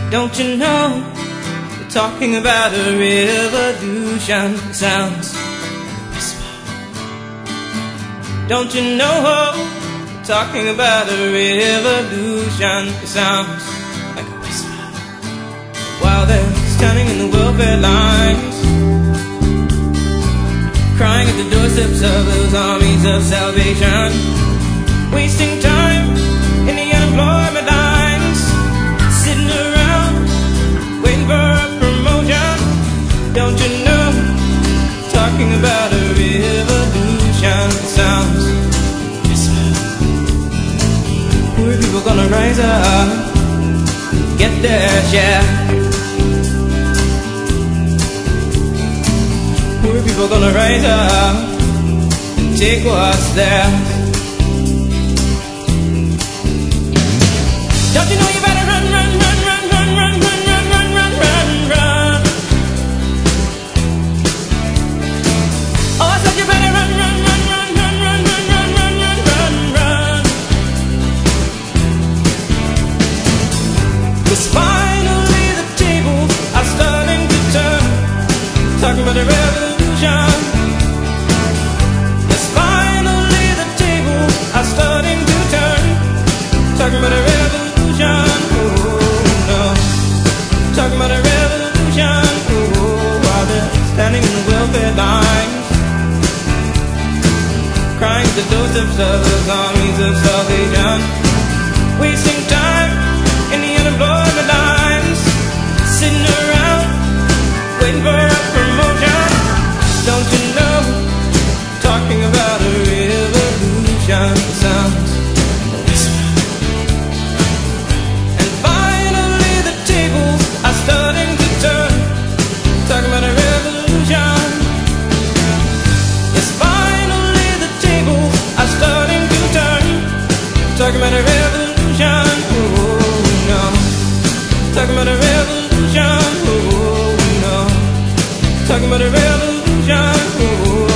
Don't you know, they're talking about a revolution. It sounds like a whisper. Don't you know, they're talking about a revolution. It sounds like a whisper. While they're standing in the welfare lines, crying at the doorsteps of those armies of salvation, wasting time in the unemployment lines, sitting around waiting for a promotion. Don't you know, talking about a revolution. It sounds whisper. Poor people gonna rise up, get their share. Poor people gonna rise up and take what's theirs. Don't you know you better run, run, run, run, run, run, run, run, run, run, run, run. Oh, I said you better run, run, run, run, run, run, run, run, run, run, run, run. 'Cause finally the tables are starting to turn, talking about the revolution. Yes, finally the tables are starting to turn, talking about a revolution. Oh no, talking about a revolution. Oh, while they're standing in the welfare lines, crying at the doorsteps of those armies of salvation, wasting time in the unemployment lines, sitting around waiting for a promotion. Don't you know, talking about a revolution sounds like a whisper. And finally the tables are starting to turn, talking about a revolution. Yes, finally the tables are starting to turn, talking about a revolution. Oh no, talking about a revolution. Oh no, talking about a revolution. Oh.